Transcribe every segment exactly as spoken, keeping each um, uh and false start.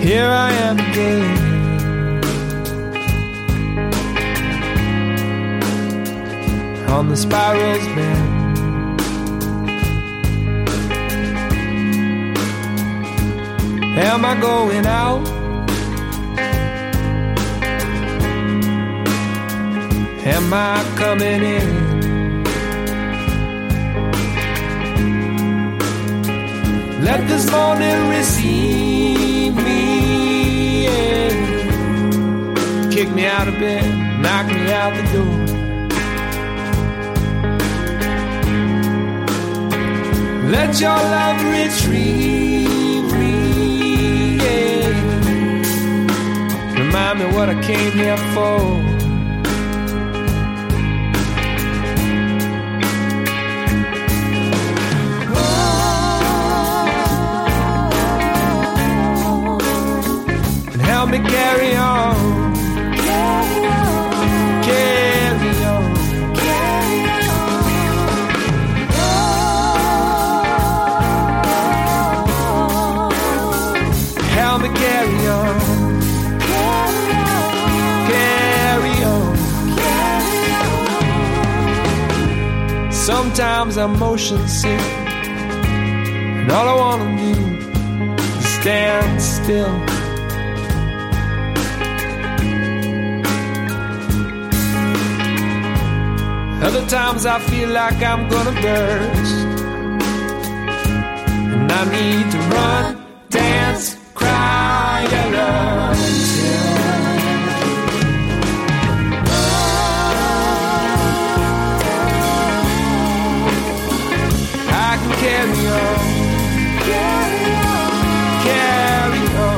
Here I am again. On the spiral's bend. Am I going out? Am I coming in? Let this morning receive me, yeah. Kick me out of bed, knock me out the door. Let your love retrieve me, yeah. Remind me what I came here for. Help me carry on, carry on, carry on, carry on. Help me carry on, carry on, carry on, carry on. Sometimes I'm motion sick, and all I wanna do is stand still. Other times I feel like I'm gonna burst, and I need to run, dance, cry, and love until I can carry on, carry on, carry on.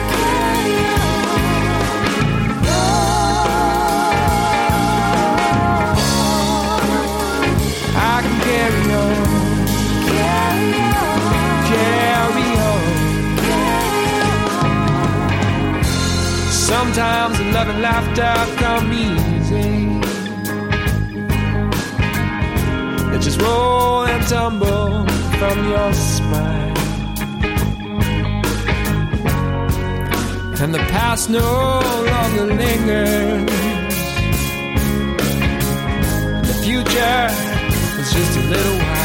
Carry on, carry on, carry on, carry on. Sometimes the love and laughter come easy. They just roll and tumble from your spine, and the past no longer lingers. The future, just a little while.